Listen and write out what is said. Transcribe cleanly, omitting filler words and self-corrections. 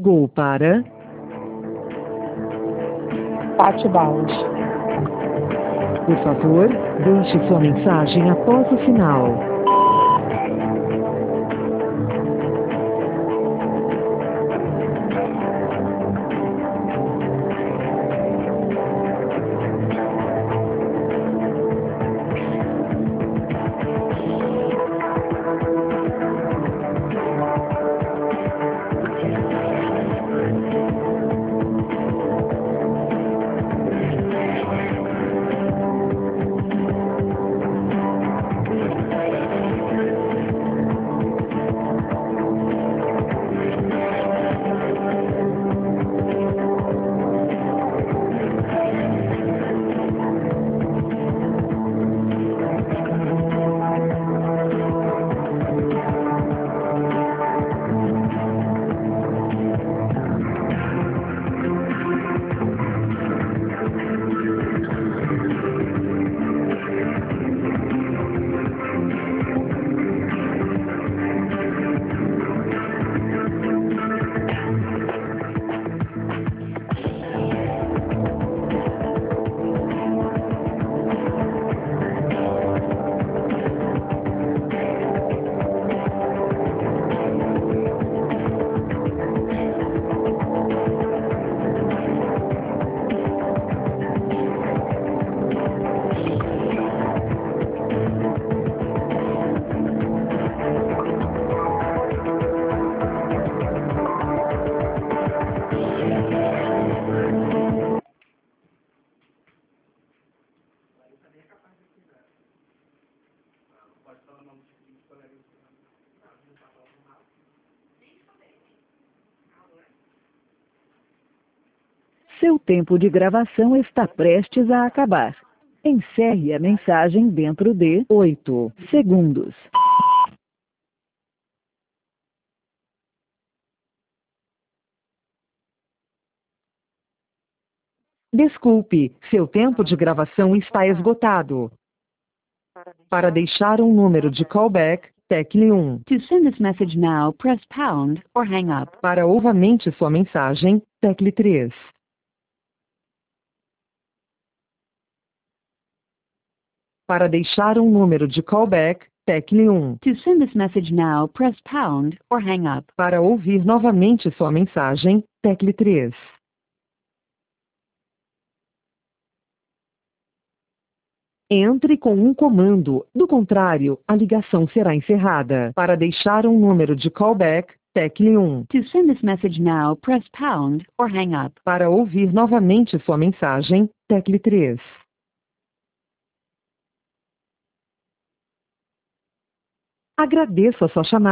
Ligou para Pátio Barros. Por favor, deixe sua mensagem após o sinal. Seu tempo de gravação está prestes a acabar. Encerre a mensagem dentro de 8 segundos. Desculpe, seu tempo de gravação está esgotado. Para deixar um número de callback, tecle 1. To send this message now, press pound or hang up. Para novamente sua mensagem, tecle 3. Para deixar um número de callback, tecle 1. To send this message now, press pound or hang up. Para ouvir novamente sua mensagem, tecle 3. Entre com um comando, do contrário, a ligação será encerrada. Para deixar um número de callback, tecle 1. To send this message now, press pound or hang up. Para ouvir novamente sua mensagem, tecle 3. Agradeço a sua chamada.